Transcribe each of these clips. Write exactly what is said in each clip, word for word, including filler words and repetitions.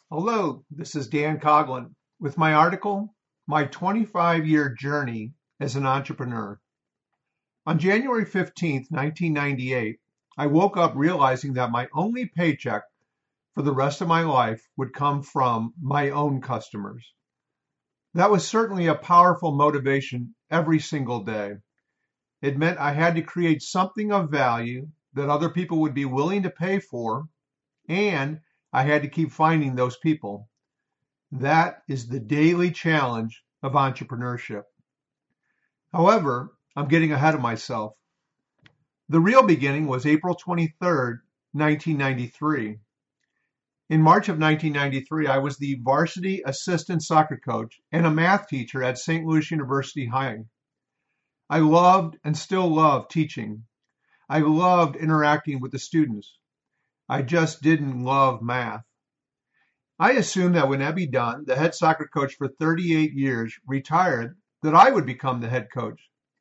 Hello, this is Dan Coughlin with my article, My twenty-five Year Journey as an Entrepreneur. On January fifteenth, nineteen ninety-eight, I woke up realizing that my only paycheck for the rest of my life would come from my own customers. That was certainly a powerful motivation every single day. It meant I had to create something of value that other people would be willing to pay for, and I had to keep finding those people. That is the daily challenge of entrepreneurship. However, I'm getting ahead of myself. The real beginning was April twenty-third, nineteen ninety-three. In March of nineteen ninety-three, I was the varsity assistant soccer coach and a math teacher at Saint Louis University High. I loved and still love teaching. I loved interacting with the students. I just didn't love math. I assumed that when Ebby Dunn, the head soccer coach for thirty-eight years, retired, that I would become the head coach.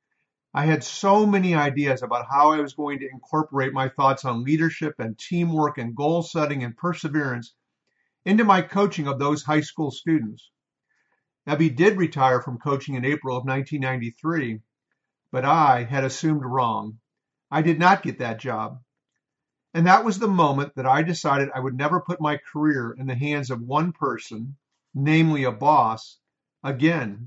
I had so many ideas about how I was going to incorporate my thoughts on leadership and teamwork and goal setting and perseverance into my coaching of those high school students. Ebby did retire from coaching in April of nineteen ninety-three, but I had assumed wrong. I did not get that job. And that was the moment that I decided I would never put my career in the hands of one person, namely a boss, again.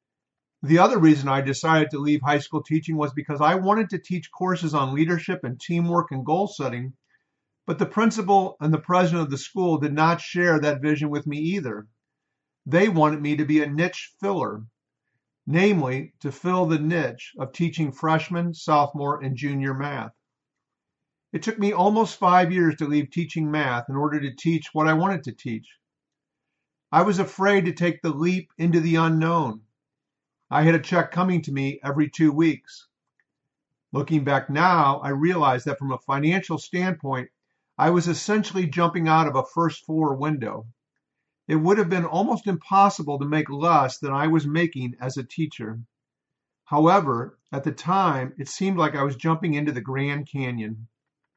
The other reason I decided to leave high school teaching was because I wanted to teach courses on leadership and teamwork and goal setting, but the principal and the president of the school did not share that vision with me either. They wanted me to be a niche filler, namely to fill the niche of teaching freshman, sophomore, and junior math. It took me almost five years to leave teaching math in order to teach what I wanted to teach. I was afraid to take the leap into the unknown. I had a check coming to me every two weeks. Looking back now, I realize that from a financial standpoint, I was essentially jumping out of a first floor window. It would have been almost impossible to make less than I was making as a teacher. However, at the time, it seemed like I was jumping into the Grand Canyon.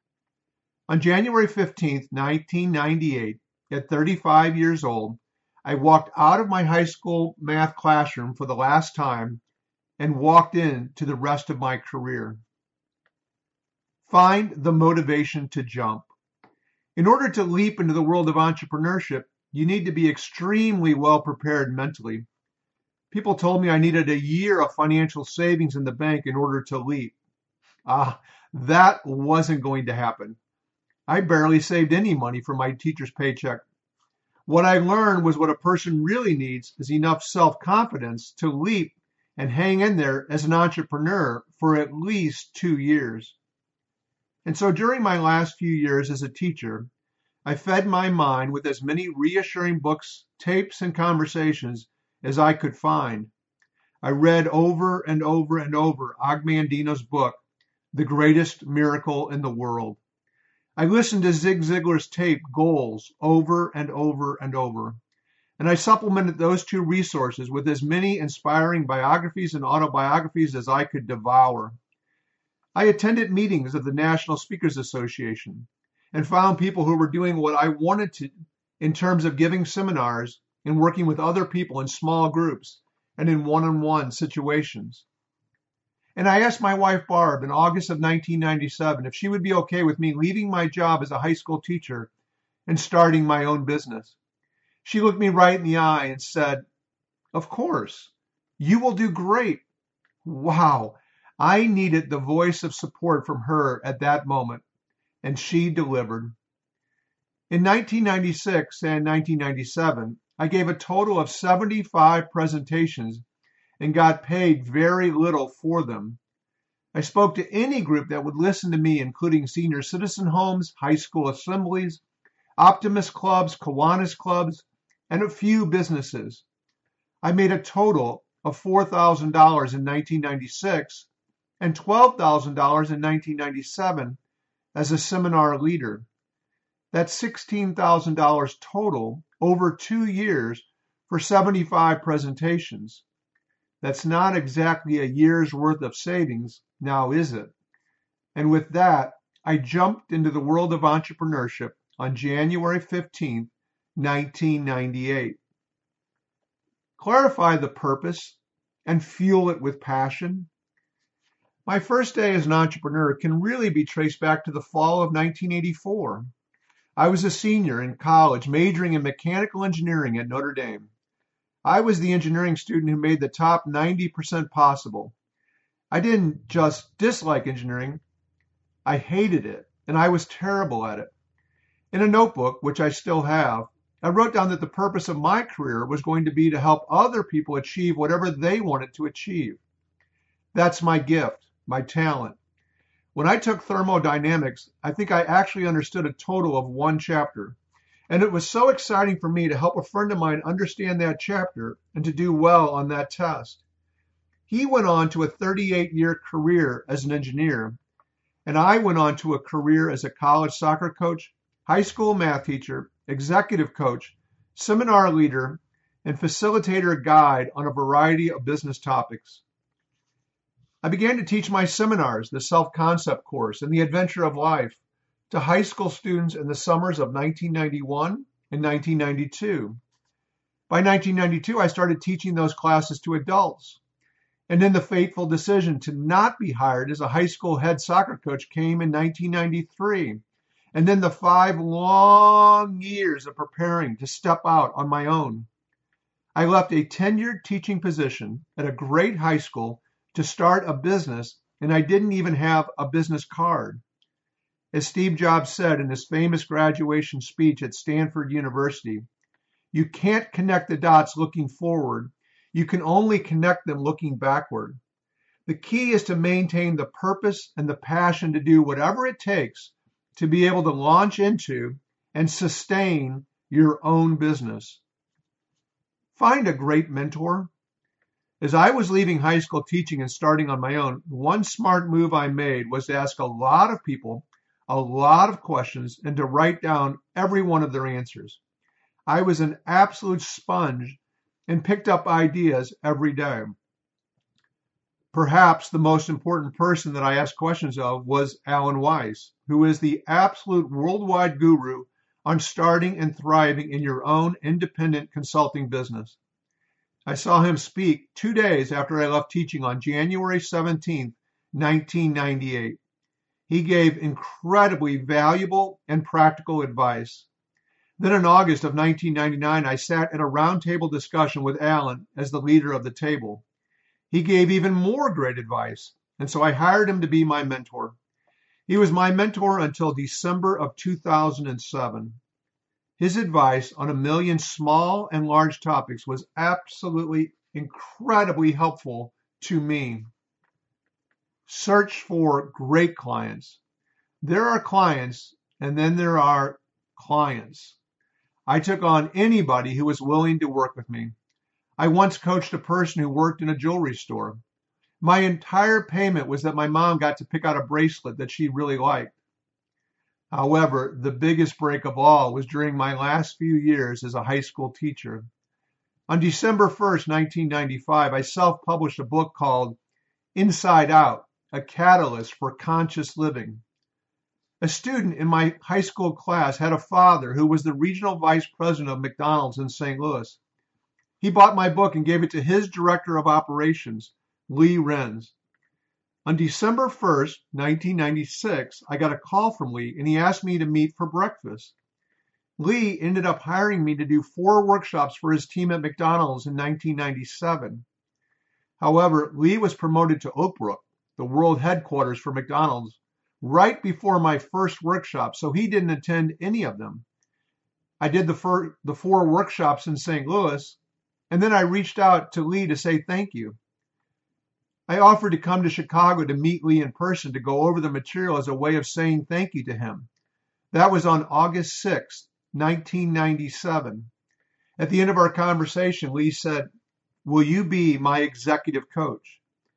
On January fifteenth, nineteen ninety-eight, at thirty-five years old, I walked out of my high school math classroom for the last time and walked into the rest of my career. Find the motivation to jump. In order to leap into the world of entrepreneurship, you need to be extremely well prepared mentally. People told me I needed a year of financial savings in the bank in order to leap. Ah, that wasn't going to happen. I barely saved any money from my teacher's paycheck. What I learned was what a person really needs is enough self-confidence to leap and hang in there as an entrepreneur for at least two years. And so during my last few years as a teacher, I fed my mind with as many reassuring books, tapes, and conversations as I could find. I read over and over and over Og Mandino's book, The Greatest Miracle in the World. I listened to Zig Ziglar's tape, Goals, over and over and over. And I supplemented those two resources with as many inspiring biographies and autobiographies as I could devour. I attended meetings of the National Speakers Association and found people who were doing what I wanted to in terms of giving seminars and working with other people in small groups and in one-on-one situations. And I asked my wife, Barb, in August of nineteen ninety-seven if she would be okay with me leaving my job as a high school teacher and starting my own business. She looked me right in the eye and said, "Of course, you will do great." Wow, I needed the voice of support from her at that moment, and she delivered. In nineteen ninety-six and nineteen ninety-seven, I gave a total of seventy-five presentations and got paid very little for them. I spoke to any group that would listen to me, including senior citizen homes, high school assemblies, optimist clubs, Kiwanis clubs, and a few businesses. I made a total of four thousand dollars in nineteen ninety-six and twelve thousand dollars in nineteen ninety-seven as a seminar leader. That's sixteen thousand dollars total over two years for seventy-five presentations. That's not exactly a year's worth of savings, now is it? And with that, I jumped into the world of entrepreneurship on January fifteenth, nineteen ninety-eight. Clarify the purpose and fuel it with passion. My first day as an entrepreneur can really be traced back to the fall of nineteen eighty-four. I was a senior in college, majoring in mechanical engineering at Notre Dame. I was the engineering student who made the top ninety percent possible. I didn't just dislike engineering, I hated it, and I was terrible at it. In a notebook, which I still have, I wrote down that the purpose of my career was going to be to help other people achieve whatever they wanted to achieve. That's my gift, my talent. When I took thermodynamics, I think I actually understood a total of one chapter. And it was so exciting for me to help a friend of mine understand that chapter and to do well on that test. He went on to a thirty-eight-year career as an engineer, and I went on to a career as a college soccer coach, high school math teacher, executive coach, seminar leader, and facilitator guide on a variety of business topics. I began to teach my seminars, the Self-Concept course and the Adventure of Life, to high school students in the summers of nineteen ninety-one and nineteen ninety-two. By nineteen ninety-two, I started teaching those classes to adults. And then the fateful decision to not be hired as a high school head soccer coach came in nineteen ninety-three. And then the five long years of preparing to step out on my own. I left a tenured teaching position at a great high school to start a business, and I didn't even have a business card. As Steve Jobs said in his famous graduation speech at Stanford University, you can't connect the dots looking forward. You can only connect them looking backward. The key is to maintain the purpose and the passion to do whatever it takes to be able to launch into and sustain your own business. Find a great mentor. As I was leaving high school teaching and starting on my own, one smart move I made was to ask a lot of people a lot of questions and to write down every one of their answers. I was an absolute sponge and picked up ideas every day. Perhaps the most important person that I asked questions of was Alan Weiss, who is the absolute worldwide guru on starting and thriving in your own independent consulting business. I saw him speak two days after I left teaching on January seventeenth, nineteen ninety-eight. He gave incredibly valuable and practical advice. Then in August of nineteen ninety-nine, I sat at a roundtable discussion with Alan as the leader of the table. He gave even more great advice, and so I hired him to be my mentor. He was my mentor until December of two thousand seven. His advice on a million small and large topics was absolutely incredibly helpful to me. Search for great clients. There are clients, and then there are clients. I took on anybody who was willing to work with me. I once coached a person who worked in a jewelry store. My entire payment was that my mom got to pick out a bracelet that she really liked. However, the biggest break of all was during my last few years as a high school teacher. On December first, nineteen ninety-five, I self-published a book called Inside Out, A Catalyst for Conscious Living. A student in my high school class had a father who was the regional vice president of McDonald's in Saint Louis. He bought my book and gave it to his director of operations, Lee Renz. On December first, nineteen ninety-six, I got a call from Lee and he asked me to meet for breakfast. Lee ended up hiring me to do four workshops for his team at McDonald's in nineteen ninety-seven. However, Lee was promoted to Oak Brook, the world headquarters for McDonald's, right before my first workshop, so he didn't attend any of them. I did the, fir- the four workshops in Saint Louis, and then I reached out to Lee to say thank you. I offered to come to Chicago to meet Lee in person to go over the material as a way of saying thank you to him. That was on August sixth, nineteen ninety-seven. At the end of our conversation, Lee said, "Will you be my executive coach?"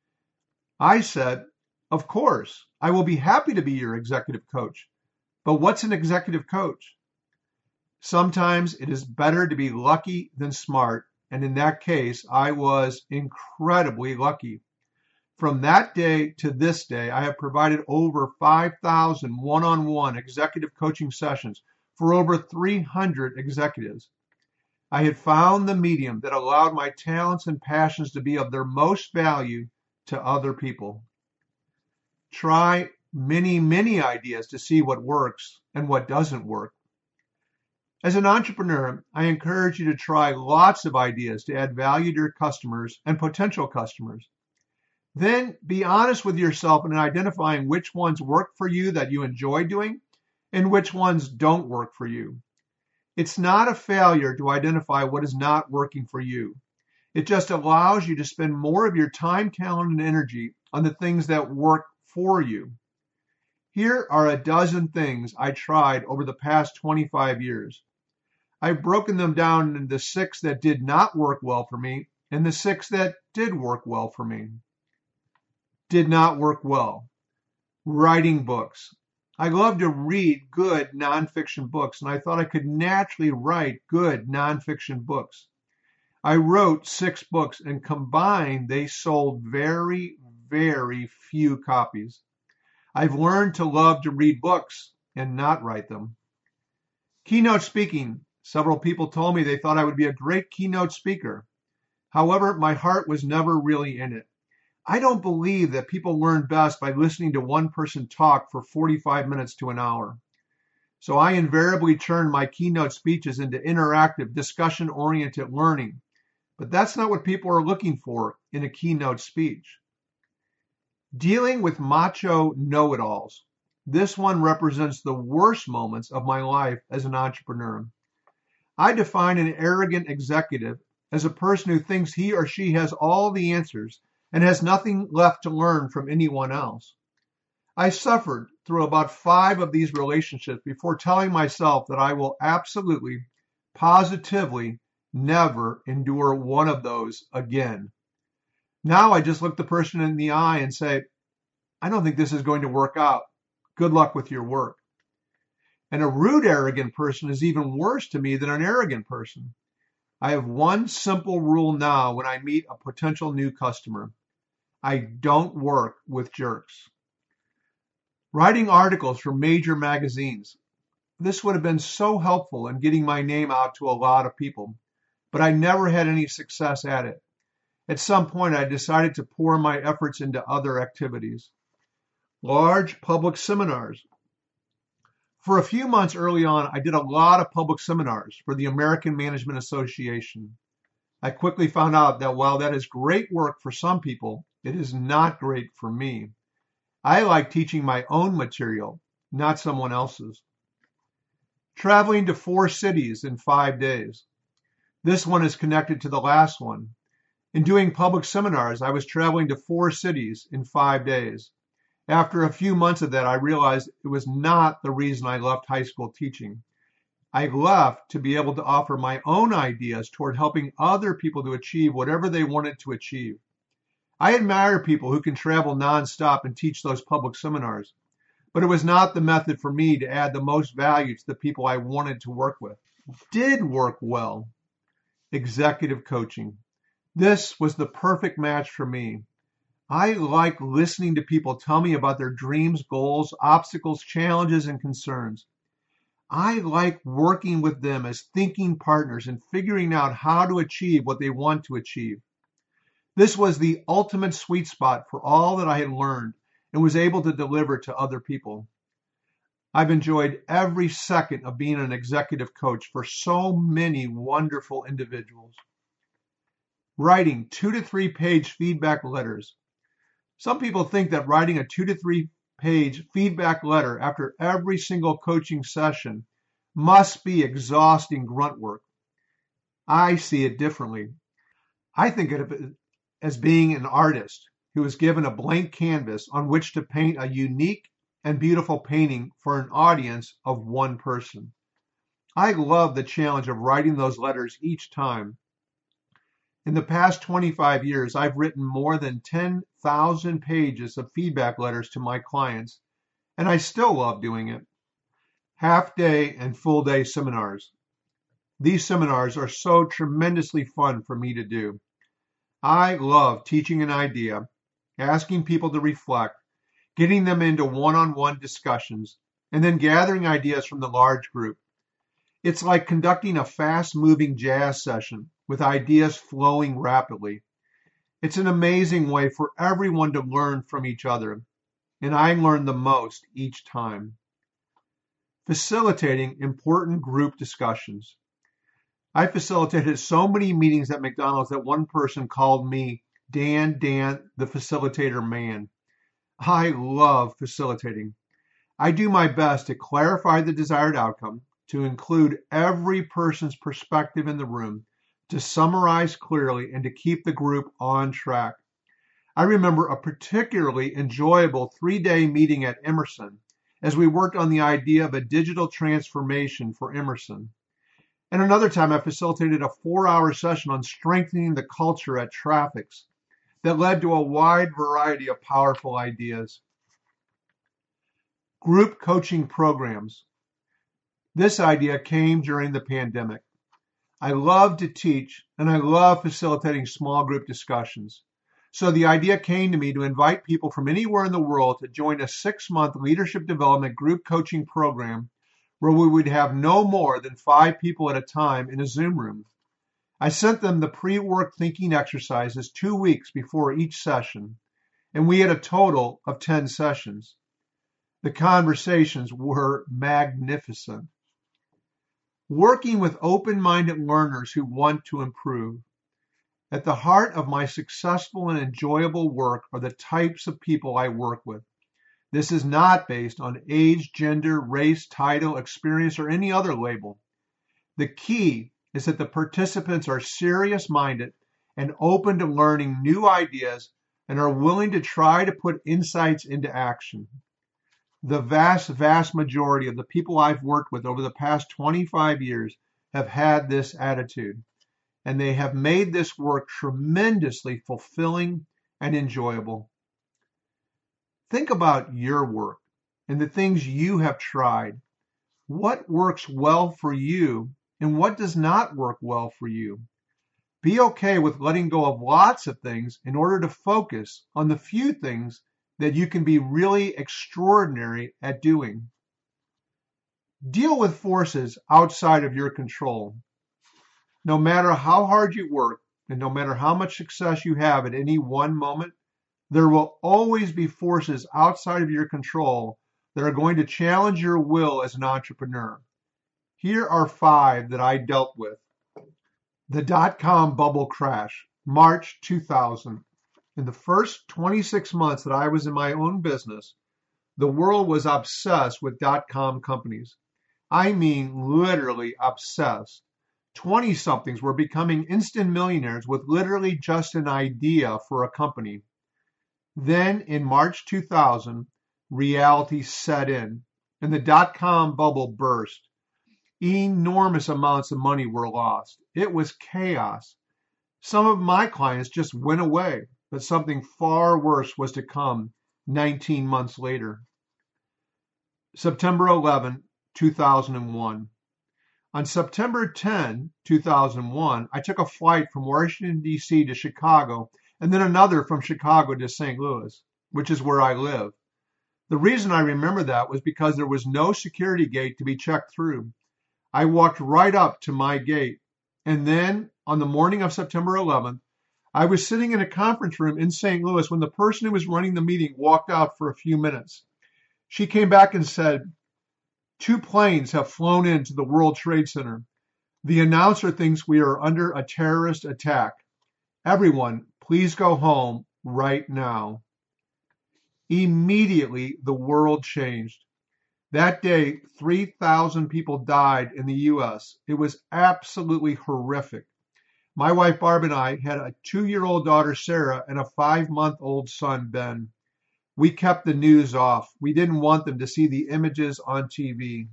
I said, "Of course, I will be happy to be your executive coach. But what's an executive coach?" Sometimes it is better to be lucky than smart, and in that case, I was incredibly lucky. From that day to this day, I have provided over five thousand one-on-one executive coaching sessions for over three hundred executives. I had found the medium that allowed my talents and passions to be of their most value to other people. Try many, many ideas to see what works and what doesn't work. As an entrepreneur, I encourage you to try lots of ideas to add value to your customers and potential customers. Then be honest with yourself in identifying which ones work for you that you enjoy doing and which ones don't work for you. It's not a failure to identify what is not working for you. It just allows you to spend more of your time, talent, and energy on the things that work for you. Here are a dozen things I tried over the past twenty-five years. I've broken them down into the six that did not work well for me and the six that did work well for me. Did not work well. Writing books. I love to read good nonfiction books, and I thought I could naturally write good nonfiction books. I wrote six books, and combined, they sold very, very few copies. I've learned to love to read books and not write them. Keynote speaking. Several people told me they thought I would be a great keynote speaker. However, my heart was never really in it. I don't believe that people learn best by listening to one person talk for forty-five minutes to an hour. So I invariably turn my keynote speeches into interactive, discussion-oriented learning. But that's not what people are looking for in a keynote speech. Dealing with macho know-it-alls. This one represents the worst moments of my life as an entrepreneur. I define an arrogant executive as a person who thinks he or she has all the answers and has nothing left to learn from anyone else. I suffered through about five of these relationships before telling myself that I will absolutely, positively never endure one of those again. Now I just look the person in the eye and say, I don't think this is going to work out. Good luck with your work. And a rude, arrogant person is even worse to me than an arrogant person. I have one simple rule now when I meet a potential new customer. I don't work with jerks. Writing articles for major magazines. This would have been so helpful in getting my name out to a lot of people, but I never had any success at it. At some point, I decided to pour my efforts into other activities. Large public seminars. For a few months early on, I did a lot of public seminars for the American Management Association. I quickly found out that while that is great work for some people, it is not great for me. I like teaching my own material, not someone else's. Traveling to four cities in five days. This one is connected to the last one. In doing public seminars, I was traveling to four cities in five days. After a few months of that, I realized it was not the reason I left high school teaching. I left to be able to offer my own ideas toward helping other people to achieve whatever they wanted to achieve. I admire people who can travel nonstop and teach those public seminars, but it was not the method for me to add the most value to the people I wanted to work with. Did work well. Executive coaching. This was the perfect match for me. I like listening to people tell me about their dreams, goals, obstacles, challenges, and concerns. I like working with them as thinking partners and figuring out how to achieve what they want to achieve. This was the ultimate sweet spot for all that I had learned and was able to deliver to other people. I've enjoyed every second of being an executive coach for so many wonderful individuals. Writing two to three page feedback letters. Some people think that writing a two to three page feedback letter after every single coaching session must be exhausting grunt work. I see it differently. I think of it as being an artist who is given a blank canvas on which to paint a unique and beautiful painting for an audience of one person. I love the challenge of writing those letters each time. In the past twenty-five years, I've written more than ten thousand pages of feedback letters to my clients, and I still love doing it. Half-day and full-day seminars. These seminars are so tremendously fun for me to do. I love teaching an idea, asking people to reflect, getting them into one-on-one discussions, and then gathering ideas from the large group. It's like conducting a fast-moving jazz session with ideas flowing rapidly. It's an amazing way for everyone to learn from each other, and I learn the most each time. Facilitating important group discussions. I facilitated so many meetings at McDonald's that one person called me Dan Dan, the facilitator man. I love facilitating. I do my best to clarify the desired outcome, to include every person's perspective in the room, to summarize clearly, and to keep the group on track. I remember a particularly enjoyable three-day meeting at Emerson as we worked on the idea of a digital transformation for Emerson. And another time I facilitated a four-hour session on strengthening the culture at Trafix that led to a wide variety of powerful ideas. Group coaching programs. This idea came during the pandemic. I love to teach, and I love facilitating small group discussions. So the idea came to me to invite people from anywhere in the world to join a six-month leadership development group coaching program where we would have no more than five people at a time in a Zoom room. I sent them the pre-work thinking exercises two weeks before each session, and we had a total of ten sessions. The conversations were magnificent. Working with open-minded learners who want to improve. At the heart of my successful and enjoyable work are the types of people I work with. This is not based on age, gender, race, title, experience, or any other label. The key is that the participants are serious-minded and open to learning new ideas and are willing to try to put insights into action. The vast, vast majority of the people I've worked with over the past twenty-five years have had this attitude, and they have made this work tremendously fulfilling and enjoyable. Think about your work and the things you have tried. What works well for you and what does not work well for you? Be okay with letting go of lots of things in order to focus on the few things that you can be really extraordinary at doing. Deal with forces outside of your control. No matter how hard you work and no matter how much success you have at any one moment, there will always be forces outside of your control that are going to challenge your will as an entrepreneur. Here are five that I dealt with. The dot-com bubble crash, March two thousand. In the first twenty-six months that I was in my own business, the world was obsessed with dot-com companies. I mean literally obsessed. twenty-somethings were becoming instant millionaires with literally just an idea for a company. Then in March two thousand, reality set in, and the dot-com bubble burst. Enormous amounts of money were lost. It was chaos. Some of my clients just went away, but something far worse was to come nineteen months later. September eleventh, two thousand one. On September tenth, two thousand one, I took a flight from Washington, D C to Chicago, and then another from Chicago to Saint Louis, which is where I live. The reason I remember that was because there was no security gate to be checked through. I walked right up to my gate, and then on the morning of September eleventh, I was sitting in a conference room in Saint Louis when the person who was running the meeting walked out for a few minutes. She came back and said, "Two planes have flown into the World Trade Center. The announcer thinks we are under a terrorist attack. Everyone, please go home right now." Immediately, the world changed. That day, three thousand people died in the U S. It was absolutely horrific. My wife Barb and I had a two-year-old daughter, Sarah, and a five-month-old son, Ben. We kept the news off. We didn't want them to see the images on T V.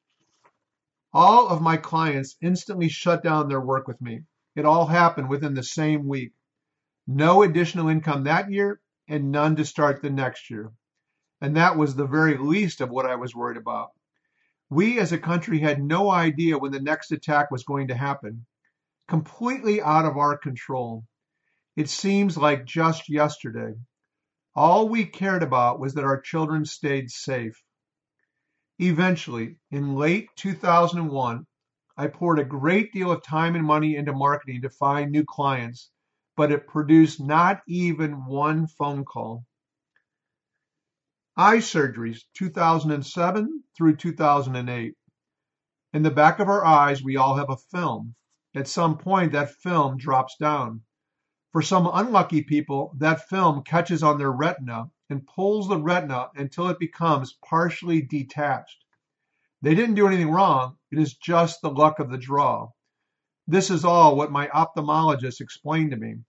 All of my clients instantly shut down their work with me. It all happened within the same week. No additional income that year and none to start the next year. And that was the very least of what I was worried about. We as a country had no idea when the next attack was going to happen. Completely out of our control. It seems like just yesterday. All we cared about was that our children stayed safe. Eventually, in late two thousand one, I poured a great deal of time and money into marketing to find new clients, but it produced not even one phone call. Eye surgeries, two thousand seven through two thousand eight. In the back of our eyes, we all have a film. At some point, that film drops down. For some unlucky people, that film catches on their retina and pulls the retina until it becomes partially detached. They didn't do anything wrong. It is just the luck of the draw. This is all what my ophthalmologist explained to me.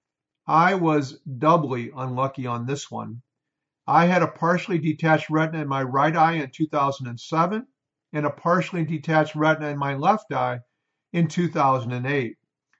I was doubly unlucky on this one. I had a partially detached retina in my right eye in two thousand seven and a partially detached retina in my left eye in two thousand eight.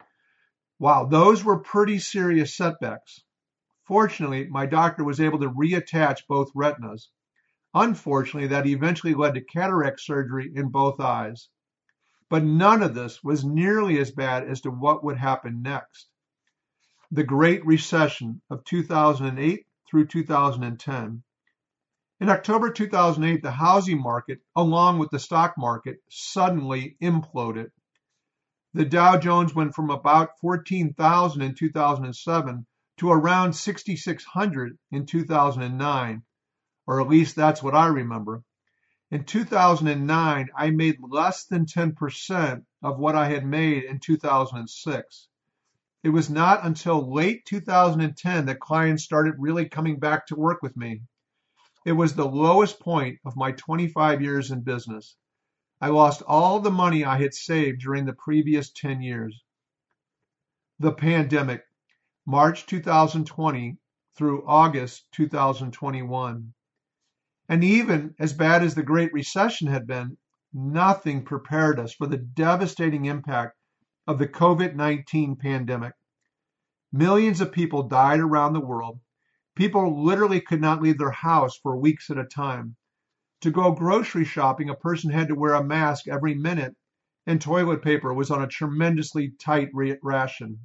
Wow, those were pretty serious setbacks. Fortunately, my doctor was able to reattach both retinas. Unfortunately, that eventually led to cataract surgery in both eyes. But none of this was nearly as bad as to what would happen next. The Great Recession of two thousand eight through two thousand ten. In October two thousand eight, the housing market, along with the stock market, suddenly imploded. The Dow Jones went from about fourteen thousand in two thousand seven to around sixty-six hundred in two thousand nine, or at least that's what I remember. In two thousand nine, I made less than ten percent of what I had made in two thousand six. It was not until late two thousand ten that clients started really coming back to work with me. It was the lowest point of my twenty-five years in business. I lost all the money I had saved during the previous ten years. The pandemic, March two thousand twenty through August two thousand twenty-one. And even as bad as the Great Recession had been, nothing prepared us for the devastating impact of the COVID nineteen pandemic. Millions of people died around the world. People literally could not leave their house for weeks at a time. To go grocery shopping, a person had to wear a mask every minute, and toilet paper was on a tremendously tight ration.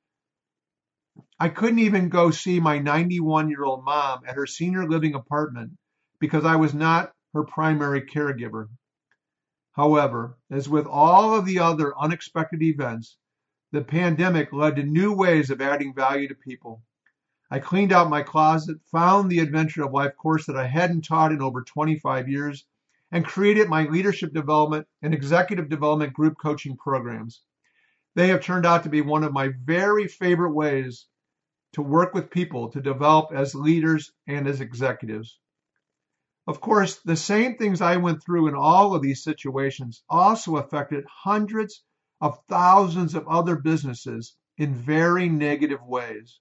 I couldn't even go see my ninety-one-year-old mom at her senior living apartment because I was not her primary caregiver. However, as with all of the other unexpected events, the pandemic led to new ways of adding value to people. I cleaned out my closet, found the Adventure of Life course that I hadn't taught in over twenty-five years, and created my leadership development and executive development group coaching programs. They have turned out to be one of my very favorite ways to work with people to develop as leaders and as executives. Of course, the same things I went through in all of these situations also affected hundreds of thousands of other businesses in very negative ways.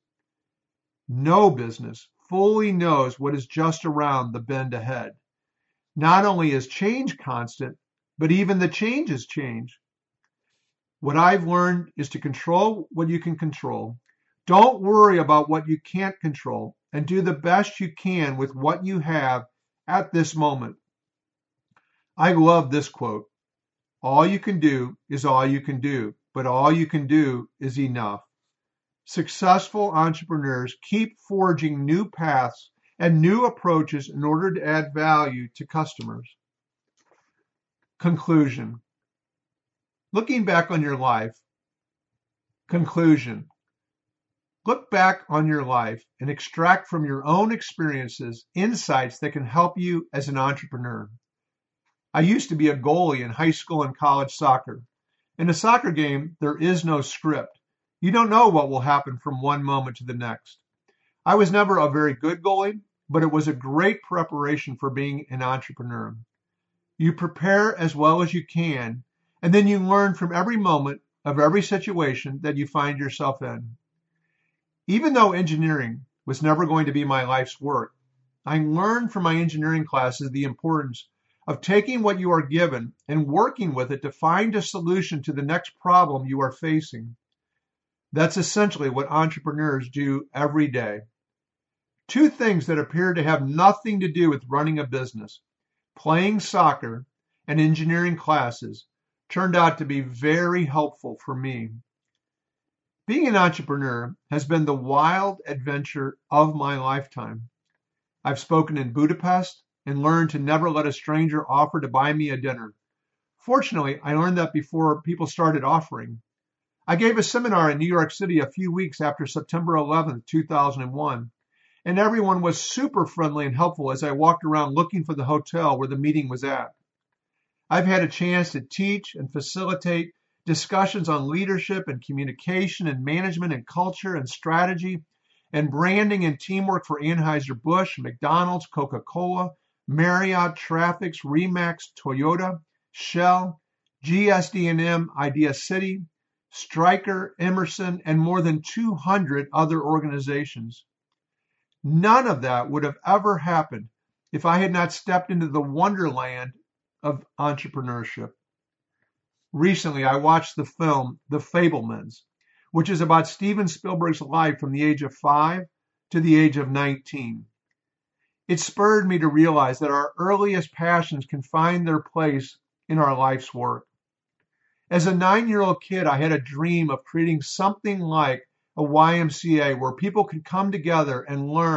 No business fully knows what is just around the bend ahead. Not only is change constant, but even the changes change. What I've learned is to control what you can control. Don't worry about what you can't control, and do the best you can with what you have at this moment. I love this quote. All you can do is all you can do, but all you can do is enough. Successful entrepreneurs keep forging new paths and new approaches in order to add value to customers. Conclusion. Looking back on your life. Conclusion. Look back on your life and extract from your own experiences insights that can help you as an entrepreneur. I used to be a goalie in high school and college soccer. In a soccer game, there is no script. You don't know what will happen from one moment to the next. I was never a very good goalie, but it was a great preparation for being an entrepreneur. You prepare as well as you can, and then you learn from every moment of every situation that you find yourself in. Even though engineering was never going to be my life's work, I learned from my engineering classes the importance of taking what you are given and working with it to find a solution to the next problem you are facing. That's essentially what entrepreneurs do every day. Two things that appear to have nothing to do with running a business, playing soccer and engineering classes, turned out to be very helpful for me. Being an entrepreneur has been the wild adventure of my lifetime. I've spoken in Budapest and learned to never let a stranger offer to buy me a dinner. Fortunately, I learned that before people started offering. I gave a seminar in New York City a few weeks after September eleventh, two thousand one, and everyone was super friendly and helpful as I walked around looking for the hotel where the meeting was at. I've had a chance to teach and facilitate discussions on leadership and communication and management and culture and strategy and branding and teamwork for Anheuser-Busch, McDonald's, Coca-Cola, Marriott, Trafix, Remax, Toyota, Shell, G S D and M, Idea City, Stryker, Emerson, and more than two hundred other organizations. None of that would have ever happened if I had not stepped into the wonderland of entrepreneurship. Recently, I watched the film The Fabelmans, which is about Steven Spielberg's life from the age of five to the age of nineteen. It spurred me to realize that our earliest passions can find their place in our life's work. As a nine-year-old kid, I had a dream of creating something like a Y M C A where people could come together and learn